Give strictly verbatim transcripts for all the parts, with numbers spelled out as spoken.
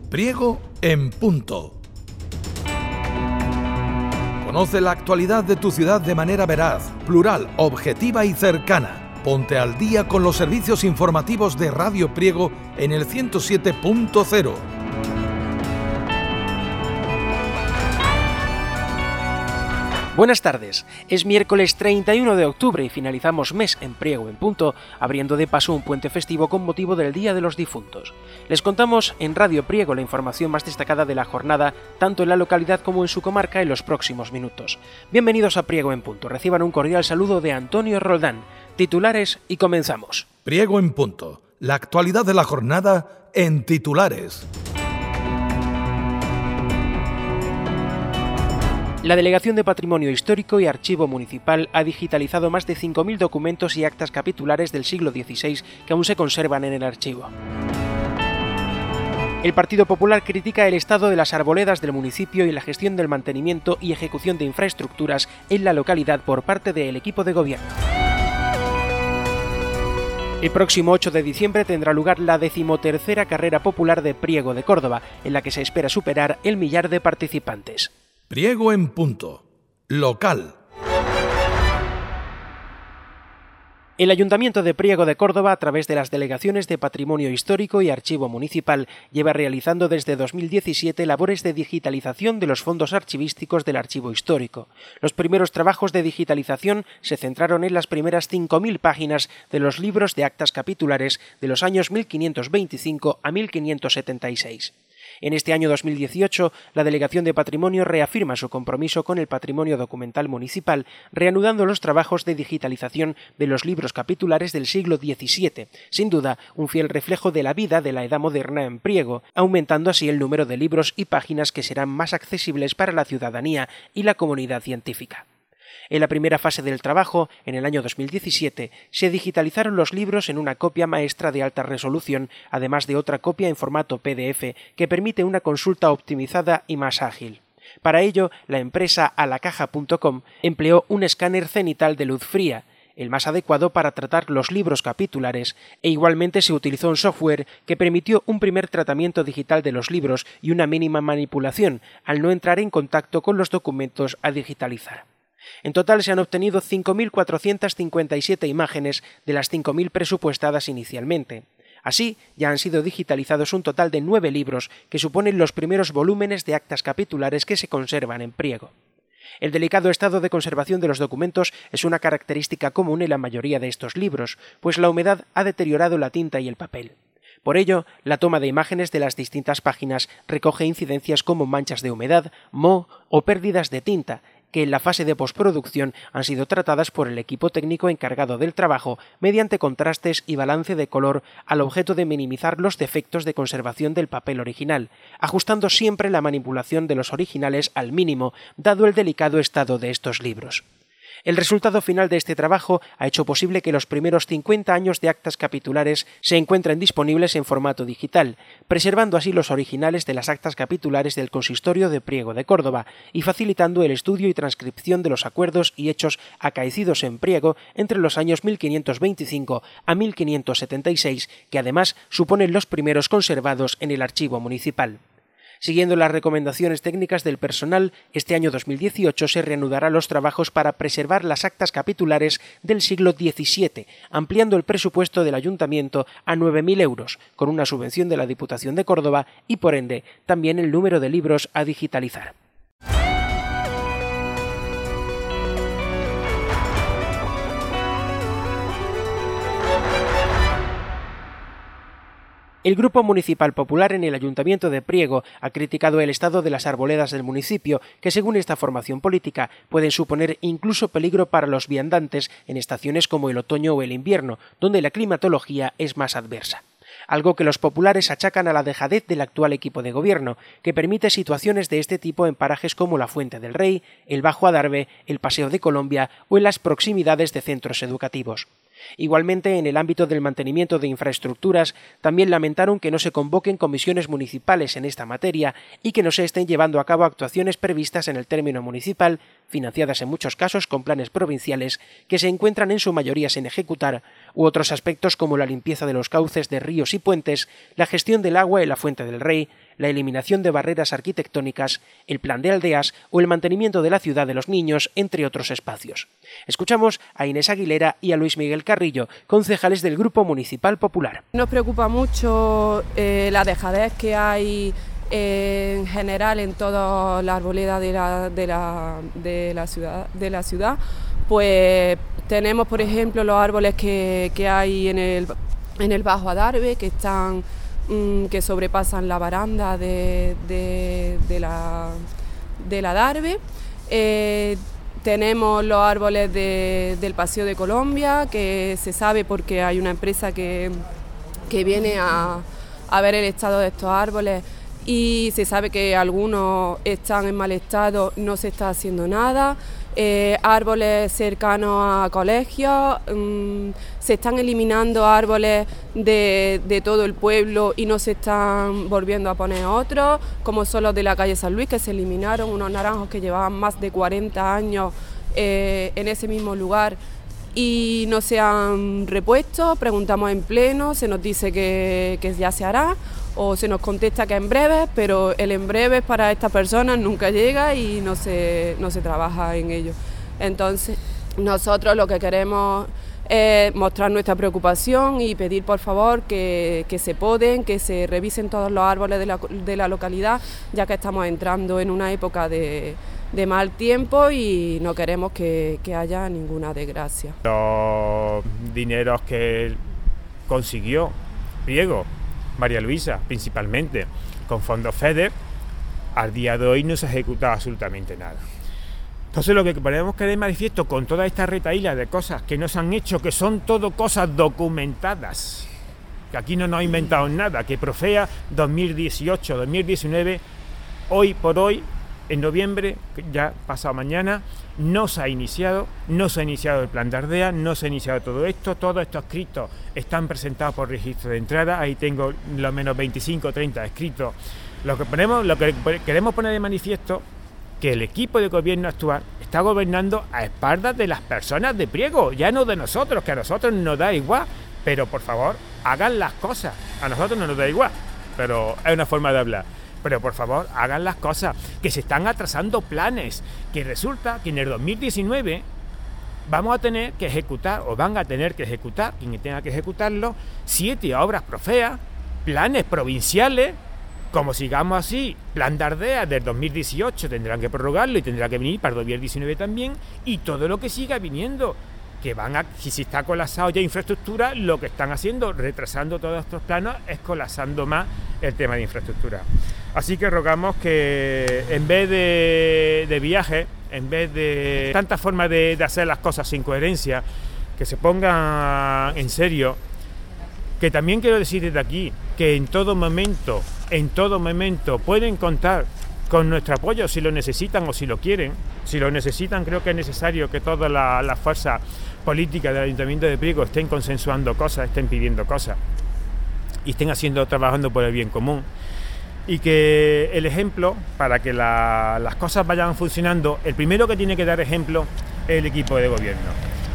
Priego en Punto. Conoce la actualidad de tu ciudad de manera veraz, plural, objetiva y cercana. Ponte al día con los servicios informativos de Radio Priego en el ciento siete punto cero. Buenas tardes, es miércoles treinta y uno de octubre y finalizamos mes en Priego en Punto, abriendo de paso un puente festivo con motivo del Día de los Difuntos. Les contamos en Radio Priego la información más destacada de la jornada, tanto en la localidad como en su comarca, en los próximos minutos. Bienvenidos a Priego en Punto, reciban un cordial saludo de Antonio Roldán, titulares y comenzamos. Priego en Punto, la actualidad de la jornada en titulares. La Delegación de Patrimonio Histórico y Archivo Municipal ha digitalizado más de cinco mil documentos y actas capitulares del siglo dieciséis que aún se conservan en el archivo. El Partido Popular critica el estado de las arboledas del municipio y la gestión del mantenimiento y ejecución de infraestructuras en la localidad por parte del equipo de gobierno. El próximo ocho de diciembre tendrá lugar la decimotercera carrera popular de Priego de Córdoba, en la que se espera superar el millar de participantes. Priego en Punto. Local. El Ayuntamiento de Priego de Córdoba, a través de las Delegaciones de Patrimonio Histórico y Archivo Municipal, lleva realizando desde dos mil diecisiete labores de digitalización de los fondos archivísticos del archivo histórico. Los primeros trabajos de digitalización se centraron en las primeras cinco mil páginas de los libros de actas capitulares de los años mil quinientos veinticinco a mil quinientos setenta y seis. En este año dos mil dieciocho, la Delegación de Patrimonio reafirma su compromiso con el patrimonio documental municipal, reanudando los trabajos de digitalización de los libros capitulares del siglo diecisiete, sin duda un fiel reflejo de la vida de la edad moderna en Priego, aumentando así el número de libros y páginas que serán más accesibles para la ciudadanía y la comunidad científica. En la primera fase del trabajo, en el año dos mil diecisiete, se digitalizaron los libros en una copia maestra de alta resolución, además de otra copia en formato P D F que permite una consulta optimizada y más ágil. Para ello, la empresa alacaja punto com empleó un escáner cenital de luz fría, el más adecuado para tratar los libros capitulares, e igualmente se utilizó un software que permitió un primer tratamiento digital de los libros y una mínima manipulación, al no entrar en contacto con los documentos a digitalizar. En total se han obtenido cinco mil cuatrocientas cincuenta y siete imágenes de las cinco mil presupuestadas inicialmente. Así, ya han sido digitalizados un total de nueve libros, que suponen los primeros volúmenes de actas capitulares que se conservan en Priego. El delicado estado de conservación de los documentos es una característica común en la mayoría de estos libros, pues la humedad ha deteriorado la tinta y el papel. Por ello, la toma de imágenes de las distintas páginas recoge incidencias como manchas de humedad, moho o pérdidas de tinta, que en la fase de postproducción han sido tratadas por el equipo técnico encargado del trabajo mediante contrastes y balance de color al objeto de minimizar los defectos de conservación del papel original, ajustando siempre la manipulación de los originales al mínimo, dado el delicado estado de estos libros. El resultado final de este trabajo ha hecho posible que los primeros cincuenta años de actas capitulares se encuentren disponibles en formato digital, preservando así los originales de las actas capitulares del Consistorio de Priego de Córdoba y facilitando el estudio y transcripción de los acuerdos y hechos acaecidos en Priego entre los años mil quinientos veinticinco a mil quinientos setenta y seis, que además suponen los primeros conservados en el archivo municipal. Siguiendo las recomendaciones técnicas del personal, este año dos mil dieciocho se reanudará los trabajos para preservar las actas capitulares del siglo diecisiete, ampliando el presupuesto del Ayuntamiento a nueve mil euros, con una subvención de la Diputación de Córdoba y, por ende, también el número de libros a digitalizar. El Grupo Municipal Popular en el Ayuntamiento de Priego ha criticado el estado de las arboledas del municipio, que según esta formación política pueden suponer incluso peligro para los viandantes en estaciones como el otoño o el invierno, donde la climatología es más adversa. Algo que los populares achacan a la dejadez del actual equipo de gobierno, que permite situaciones de este tipo en parajes como la Fuente del Rey, el Bajo Adarve, el Paseo de Colombia o en las proximidades de centros educativos. Igualmente, en el ámbito del mantenimiento de infraestructuras, también lamentaron que no se convoquen comisiones municipales en esta materia y que no se estén llevando a cabo actuaciones previstas en el término municipal, financiadas en muchos casos con planes provinciales, que se encuentran en su mayoría sin ejecutar, u otros aspectos como la limpieza de los cauces de ríos y puentes, la gestión del agua en la Fuente del Rey, la eliminación de barreras arquitectónicas, el plan de aldeas o el mantenimiento de la ciudad de los niños, entre otros espacios. Escuchamos a Inés Aguilera y a Luis Miguel Carrillo, concejales del Grupo Municipal Popular. Nos preocupa mucho eh, la dejadez que hay eh, en general en toda la arboleda de la, de la, de la ciudad, de la ciudad. Pues tenemos, por ejemplo, los árboles que, que hay en el, en el Bajo Adarve, que están mmm, que sobrepasan la baranda de, de, de la de la Adarve. Eh, tenemos los árboles de, del Paseo de Colombia, que se sabe porque hay una empresa que, que viene a, a ver el estado de estos árboles, y se sabe que algunos están en mal estado, no se está haciendo nada. Eh, árboles cercanos a colegios, mmm, se están eliminando árboles de, de todo el pueblo y no se están volviendo a poner otros, como son los de la calle San Luis, que se eliminaron, unos naranjos que llevaban más de cuarenta años eh, en ese mismo lugar y no se han repuesto. Preguntamos en pleno, se nos dice que, que ya se hará, o se nos contesta que en breve, pero el en breve para estas personas nunca llega y no se, no se trabaja en ello. Entonces, nosotros lo que queremos es mostrar nuestra preocupación y pedir por favor que, que se poden, que se revisen todos los árboles de la, de la localidad, ya que estamos entrando en una época de, de mal tiempo y no queremos que, que haya ninguna desgracia. Los dineros que consiguió Priego, María Luisa, principalmente, con fondos FEDER, al día de hoy no se ha ejecutado absolutamente nada. Entonces lo que ponemos que de manifiesto con toda esta retahíla de cosas que no se han hecho, que son todo cosas documentadas, que aquí no nos ha inventado nada, que Profea dos mil dieciocho dos mil diecinueve, hoy por hoy, en noviembre, ya pasado mañana, no se ha iniciado, no se ha iniciado el plan de Ardea, no se ha iniciado todo esto, todos estos escritos están presentados por registro de entrada, ahí tengo lo menos veinticinco o treinta escritos. Lo que ponemos, lo que queremos poner de manifiesto, que el equipo de gobierno actual está gobernando a espaldas de las personas de Priego, ya no de nosotros, que a nosotros nos da igual, pero por favor, hagan las cosas, a nosotros no nos da igual, pero es una forma de hablar. Pero por favor, hagan las cosas, que se están atrasando planes, que resulta que en el dos mil diecinueve vamos a tener que ejecutar, o van a tener que ejecutar, quien tenga que ejecutarlo, siete obras Profea, planes provinciales. Como sigamos así, plan de Ardea del dos mil dieciocho tendrán que prorrogarlo y tendrá que venir para el dos mil diecinueve también, y todo lo que siga viniendo, que van a, si se está colapsado ya infraestructura, lo que están haciendo, retrasando todos estos planos, es colapsando más el tema de infraestructura. Así que rogamos que en vez de, de viajes, en vez de tantas formas de, de hacer las cosas sin coherencia, que se pongan en serio, que también quiero decir desde aquí, que en todo momento, en todo momento pueden contar con nuestro apoyo si lo necesitan o si lo quieren. Si lo necesitan, creo que es necesario que todas las la fuerzas políticas del Ayuntamiento de Priego estén consensuando cosas, estén pidiendo cosas y estén haciendo, trabajando por el bien común. Y que el ejemplo, para que la, las cosas vayan funcionando, el primero que tiene que dar ejemplo es el equipo de gobierno.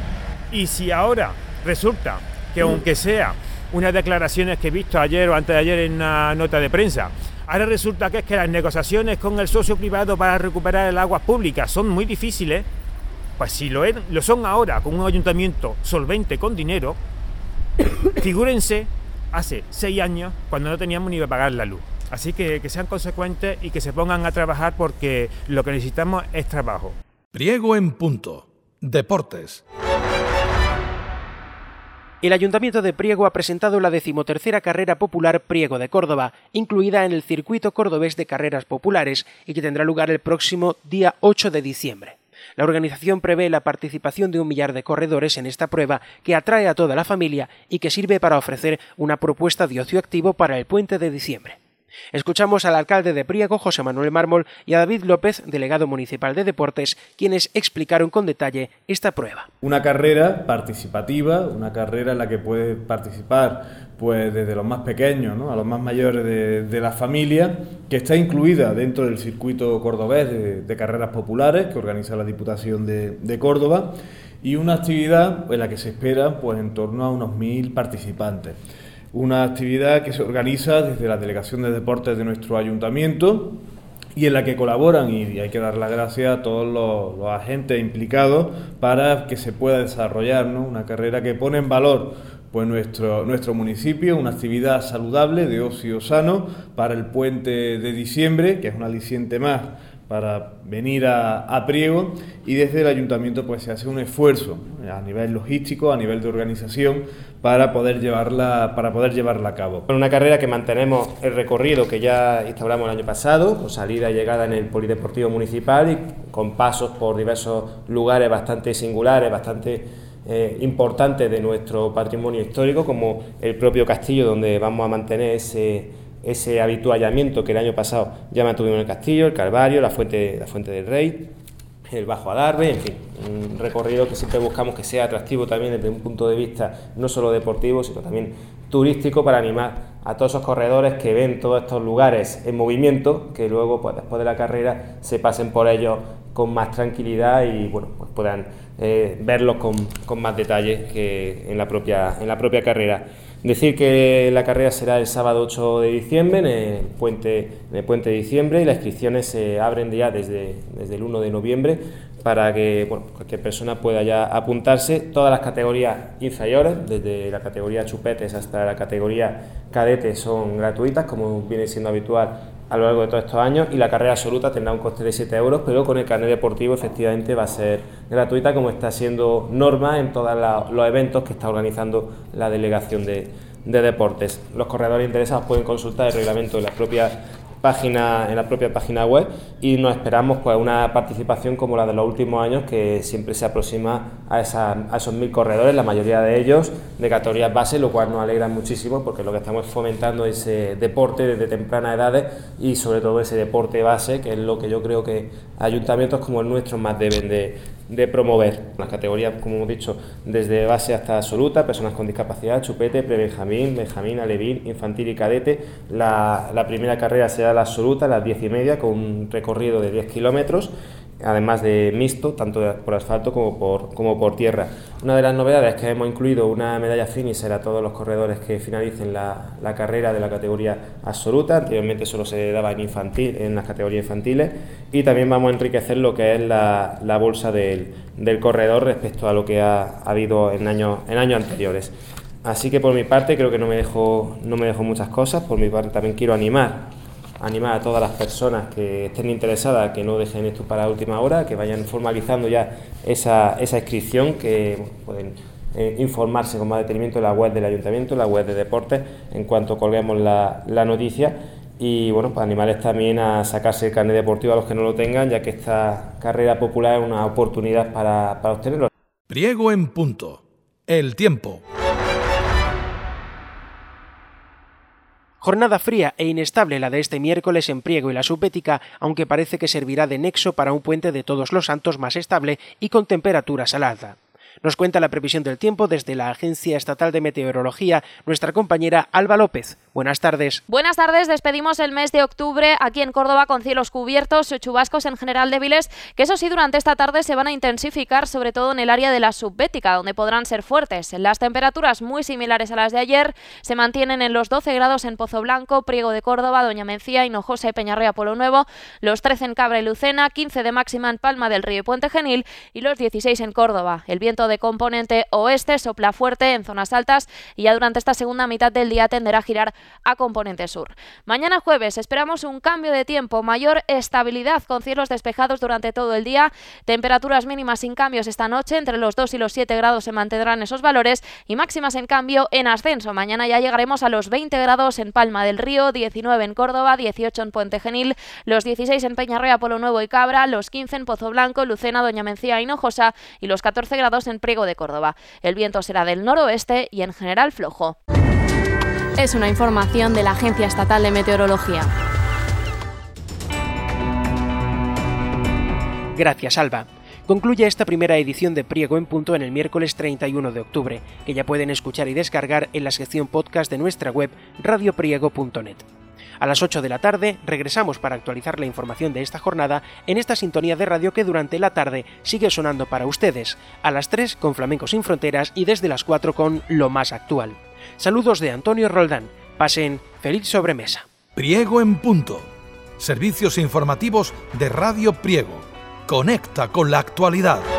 Y si ahora resulta que aunque sea unas declaraciones que he visto ayer o antes de ayer en una nota de prensa, ahora resulta que es que las negociaciones con el socio privado para recuperar el aguas públicas son muy difíciles, pues si lo, es, lo son ahora con un ayuntamiento solvente con dinero, figúrense hace seis años cuando no teníamos ni para pagar la luz. Así que que sean consecuentes y que se pongan a trabajar, porque lo que necesitamos es trabajo. Priego en punto. Deportes. El Ayuntamiento de Priego ha presentado la decimotercera carrera popular Priego de Córdoba, incluida en el circuito cordobés de carreras populares y que tendrá lugar el próximo día ocho de diciembre. La organización prevé la participación de un millar de corredores en esta prueba, que atrae a toda la familia y que sirve para ofrecer una propuesta de ocio activo para el puente de diciembre. Escuchamos al alcalde de Priego, José Manuel Mármol, y a David López, delegado municipal de Deportes, quienes explicaron con detalle esta prueba. Una carrera participativa, una carrera en la que puede participar pues desde los más pequeños, ¿no?, a los más mayores de, de la familia, que está incluida dentro del circuito cordobés de, de carreras populares que organiza la Diputación de, de Córdoba, y una actividad en la que se espera pues en torno a unos mil participantes. una actividad que se organiza desde la Delegación de Deportes de nuestro ayuntamiento y en la que colaboran, y hay que dar las gracias a todos los, los agentes implicados para que se pueda desarrollar, ¿no?, una carrera que pone en valor pues nuestro, nuestro municipio, una actividad saludable de ocio sano para el puente de diciembre, que es un aliciente más para venir a, a Priego, y desde el ayuntamiento pues se hace un esfuerzo a nivel logístico, a nivel de organización, para poder llevarla para poder llevarla a cabo. Una carrera que mantenemos el recorrido que ya instauramos el año pasado, con salida y llegada en el Polideportivo Municipal y con pasos por diversos lugares bastante singulares, bastante eh, importantes de nuestro patrimonio histórico, como el propio castillo, donde vamos a mantener ese ese habituallamiento que el año pasado ya mantuvimos en el castillo, el Calvario, la Fuente, la Fuente del Rey, el Bajo Adarve, en fin, un recorrido que siempre buscamos que sea atractivo también desde un punto de vista no solo deportivo, sino también turístico, para animar a todos esos corredores que ven todos estos lugares en movimiento, que luego pues, después de la carrera se pasen por ellos con más tranquilidad y bueno, pues puedan eh, verlos con, con más detalle que en la propia, en la propia carrera. Decir que la carrera será el sábado ocho de diciembre en el puente, en el puente de diciembre, y las inscripciones se abren ya desde, desde el uno de noviembre para que bueno, cualquier persona pueda ya apuntarse. Todas las categorías inferiores, desde la categoría chupetes hasta la categoría cadete, son gratuitas, como viene siendo habitual a lo largo de todos estos años, y la carrera absoluta tendrá un coste de siete euros, pero con el carnet deportivo efectivamente va a ser gratuita, como está siendo norma en todos los eventos que está organizando la Delegación de, de Deportes. Los corredores interesados pueden consultar el reglamento en la propia página, en la propia página web, y nos esperamos pues una participación como la de los últimos años, que siempre se aproxima a, esa, a esos mil corredores, la mayoría de ellos de categorías base, lo cual nos alegra muchísimo, porque lo que estamos fomentando es ese deporte desde tempranas edades, y sobre todo ese deporte base, que es lo que yo creo que ayuntamientos como el nuestro más deben de, de promover. Las categorías, como hemos dicho, desde base hasta absoluta, personas con discapacidad, chupete, prebenjamín, benjamín, alevín, infantil y cadete. La, la primera carrera será la absoluta a las diez y media, con un recorrido de diez kilómetros, además de mixto, tanto por asfalto como por, como por tierra. Una de las novedades es que hemos incluido una medalla finisher a todos los corredores que finalicen la, la carrera de la categoría absoluta. Anteriormente solo se daba en infantil, en las categorías infantiles, y también vamos a enriquecer lo que es la, la bolsa del, del corredor respecto a lo que ha, ha habido en años, en años anteriores. Así que por mi parte creo que no me dejo, no me dejo muchas cosas. Por mi parte también quiero animar animar a todas las personas que estén interesadas, que no dejen esto para la última hora, que vayan formalizando ya esa, esa inscripción, que bueno, pueden eh, informarse con más detenimiento en la web del ayuntamiento, en la web de deportes, en cuanto colguemos la, la noticia. Y bueno, pues animarles también a sacarse el carnet deportivo a los que no lo tengan, ya que esta carrera popular es una oportunidad para, para obtenerlo. Priego en punto. El tiempo. Jornada fría e inestable la de este miércoles en Priego y la Subbética, aunque parece que servirá de nexo para un puente de Todos los Santos más estable y con temperaturas al alza. Nos cuenta la previsión del tiempo desde la Agencia Estatal de Meteorología nuestra compañera Alba López. Buenas tardes. Buenas tardes, despedimos el mes de octubre aquí en Córdoba con cielos cubiertos, chubascos en general débiles, que eso sí, durante esta tarde se van a intensificar, sobre todo en el área de la Subbética, donde podrán ser fuertes. Las temperaturas muy similares a las de ayer se mantienen en los doce grados en Pozo Blanco, Priego de Córdoba, Doña Mencía, Hinojosa y Peñarroya Pueblo Nuevo, los trece en Cabra y Lucena, quince de máxima en Palma del Río y Puente Genil y los dieciséis en Córdoba. El viento de componente oeste sopla fuerte en zonas altas y ya durante esta segunda mitad del día tenderá a girar a componente sur. Mañana jueves esperamos un cambio de tiempo, mayor estabilidad con cielos despejados durante todo el día, temperaturas mínimas sin cambios esta noche, entre los dos y los siete grados se mantendrán esos valores y máximas en cambio en ascenso. Mañana ya llegaremos a los veinte grados en Palma del Río, diecinueve en Córdoba, dieciocho en Puente Genil, los dieciséis en Peñarroya, Pueblo Nuevo y Cabra, los quince en Pozo Blanco, Lucena, Doña Mencía y Hinojosa y los catorce grados en Priego de Córdoba. El viento será del noroeste y en general flojo. Es una información de la Agencia Estatal de Meteorología. Gracias, Alba. Concluye esta primera edición de Priego en Punto en el miércoles treinta y uno de octubre, que ya pueden escuchar y descargar en la sección podcast de nuestra web radio priego punto net. A las ocho de la tarde regresamos para actualizar la información de esta jornada en esta sintonía de radio que durante la tarde sigue sonando para ustedes, a las tres con Flamenco sin Fronteras y desde las cuatro con Lo Más Actual. Saludos de Antonio Roldán. Pasen feliz sobremesa. Priego en punto. Servicios informativos de Radio Priego. Conecta con la actualidad.